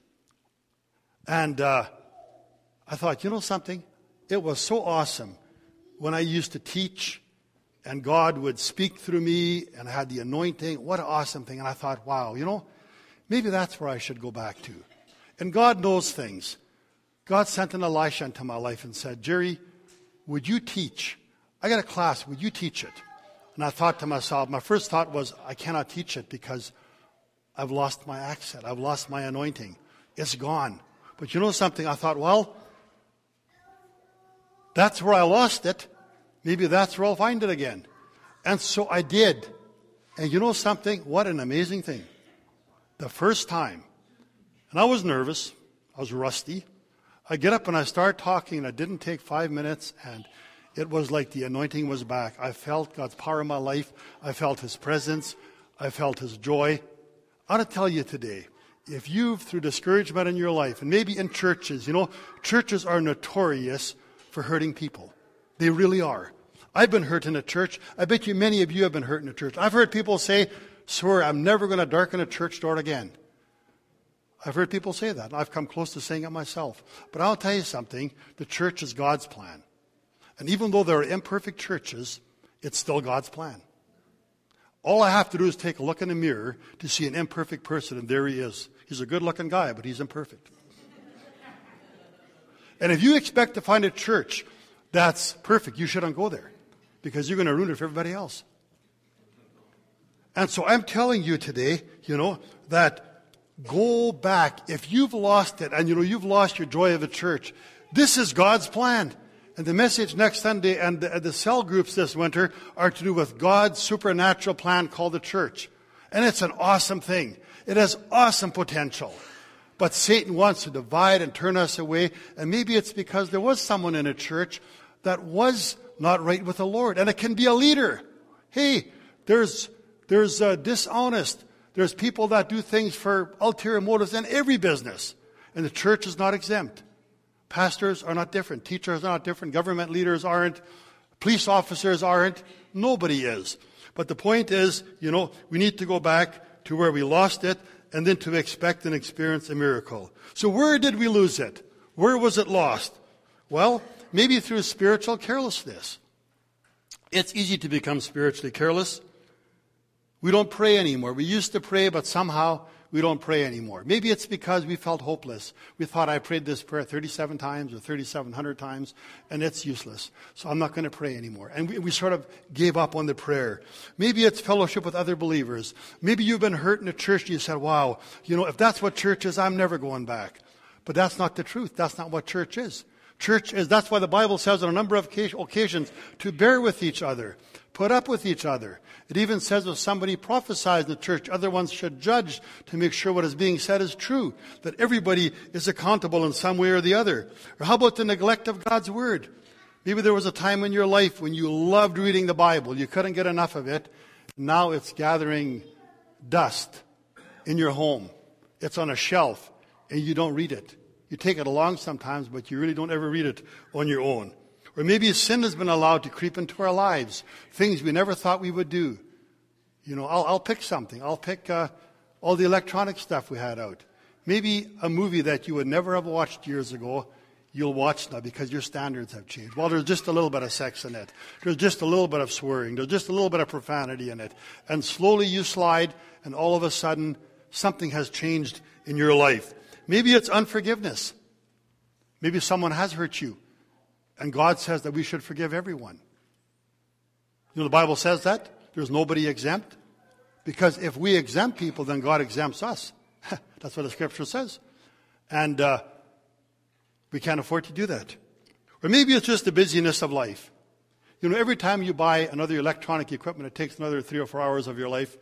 And uh, I thought, you know something? It was so awesome when I used to teach and God would speak through me and I had the anointing. What an awesome thing. And I thought, wow, you know, maybe that's where I should go back to. And God knows things. God sent an Elisha into my life and said, Jerry, would you teach? I got a class, would you teach it? And I thought to myself, my first thought was, I cannot teach it because I've lost my accent. I've lost my anointing. It's gone. But you know something? I thought, well, that's where I lost it. Maybe that's where I'll find it again. And so I did. And you know something? What an amazing thing. The first time, and I was nervous, I was rusty. I get up and I start talking, and it didn't take five minutes, and it was like the anointing was back. I felt God's power in my life. I felt His presence. I felt His joy. I want to tell you today, if you've, through discouragement in your life, and maybe in churches, you know, churches are notorious for hurting people. They really are. I've been hurt in a church. I bet you many of you have been hurt in a church. I've heard people say, swear, I'm never going to darken a church door again. I've heard people say that. I've come close to saying it myself. But I'll tell you something. The church is God's plan. And even though there are imperfect churches, it's still God's plan. All I have to do is take a look in the mirror to see an imperfect person, and there he is. He's a good-looking guy, but he's imperfect. And if you expect to find a church that's perfect, you shouldn't go there, because you're going to ruin it for everybody else. And so I'm telling you today, you know, that go back. If you've lost it, and you know, you've lost your joy of a church, this is God's plan. And the message next Sunday and the, the cell groups this winter are to do with God's supernatural plan called the church. And it's an awesome thing. It has awesome potential. But Satan wants to divide and turn us away. And maybe it's because there was someone in a church that was not right with the Lord. And it can be a leader. Hey, there's there's uh, dishonest. There's people that do things for ulterior motives in every business. And the church is not exempt. Pastors are not different. Teachers are not different. Government leaders aren't. Police officers aren't. Nobody is. But the point is, you know, we need to go back to where we lost it, and then to expect and experience a miracle. So where did we lose it? Where was it lost? Well, maybe through spiritual carelessness. It's easy to become spiritually careless. We don't pray anymore. We used to pray, but somehow we don't pray anymore. Maybe it's because we felt hopeless. We thought, I prayed this prayer thirty-seven times or thirty-seven hundred times, and it's useless. So I'm not going to pray anymore. And we, we sort of gave up on the prayer. Maybe it's fellowship with other believers. Maybe you've been hurt in a church and you said, wow, you know, if that's what church is, I'm never going back. But that's not the truth. That's not what church is. Church is, that's why the Bible says on a number of occasions to bear with each other, put up with each other. It even says if somebody prophesies in the church, other ones should judge to make sure what is being said is true, that everybody is accountable in some way or the other. Or how about the neglect of God's Word? Maybe there was a time in your life when you loved reading the Bible. You couldn't get enough of it. Now it's gathering dust in your home. It's on a shelf, and you don't read it. You take it along sometimes, but you really don't ever read it on your own. Or maybe sin has been allowed to creep into our lives, things we never thought we would do. You know, I'll, I'll pick something. I'll pick uh, all the electronic stuff we had out. Maybe a movie that you would never have watched years ago, you'll watch now because your standards have changed. Well, there's just a little bit of sex in it. There's just a little bit of swearing. There's just a little bit of profanity in it. And slowly you slide, and all of a sudden, something has changed in your life. Maybe it's unforgiveness. Maybe someone has hurt you. And God says that we should forgive everyone. You know, the Bible says that. There's nobody exempt. Because if we exempt people, then God exempts us. That's what the Scripture says. And uh, we can't afford to do that. Or maybe it's just the busyness of life. You know, every time you buy another electronic equipment, it takes another three or four hours of your life.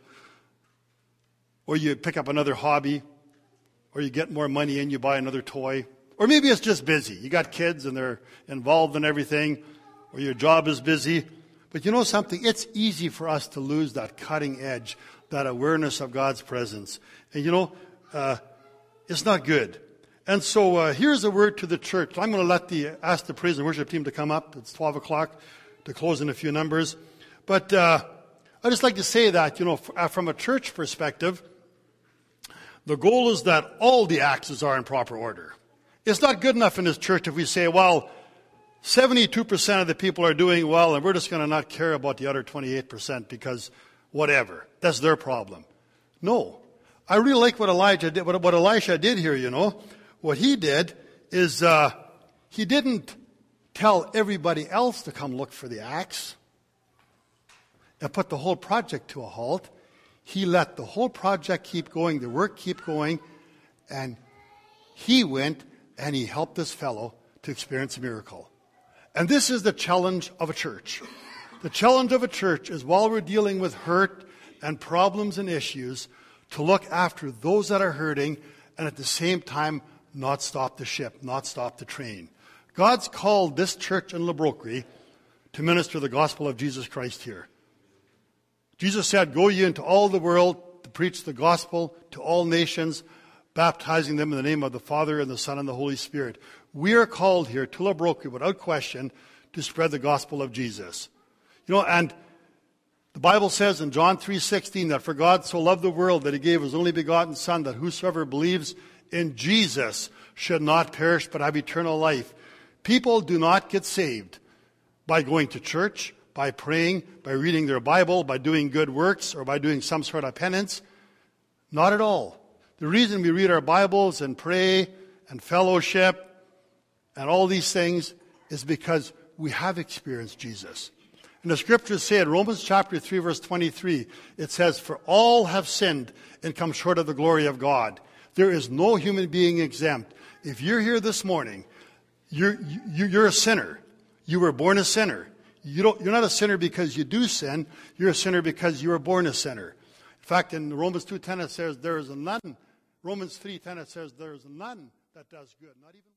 Or you pick up another hobby. Or you get more money and you buy another toy. Or maybe it's just busy. You got kids and they're involved in everything. Or your job is busy. But you know something? It's easy for us to lose that cutting edge, that awareness of God's presence. And you know, uh, it's not good. And so uh, here's a word to the church. I'm going to let the ask the praise and worship team to come up. It's twelve o'clock to close in a few numbers. But uh, I'd just like to say that, you know, from a church perspective, the goal is that all the axes are in proper order. It's not good enough in this church if we say, well, seventy-two percent of the people are doing well, and we're just going to not care about the other twenty-eight percent because whatever. That's their problem. No. I really like what Elijah did, what, what Elisha did here, you know. What he did is uh, he didn't tell everybody else to come look for the axe and put the whole project to a halt. He let the whole project keep going, the work keep going, and he went and he helped this fellow to experience a miracle. And this is the challenge of a church. The challenge of a church is while we're dealing with hurt and problems and issues, to look after those that are hurting and at the same time not stop the ship, not stop the train. God's called this church in Le Brocquerie to minister the gospel of Jesus Christ here. Jesus said, go ye into all the world to preach the gospel to all nations, baptizing them in the name of the Father and the Son and the Holy Spirit. We are called here to Le Brocquerie, without question, to spread the gospel of Jesus. You know, and the Bible says in John three sixteen that for God so loved the world that he gave his only begotten Son, that whosoever believes in Jesus should not perish but have eternal life. People do not get saved by going to church, by praying, by reading their Bible, by doing good works, or by doing some sort of penance. Not at all. The reason we read our Bibles and pray and fellowship and all these things is because we have experienced Jesus. And the scriptures say in Romans chapter three, verse twenty-three, it says, for all have sinned and come short of the glory of God. There is no human being exempt. If you're here this morning, you're, you, you're a sinner. You were born a sinner. You don't, you're not a sinner because you do sin. You're a sinner because you were born a sinner. In fact, in Romans two ten it says, there is none. Romans three ten it says, there is none that does good, not even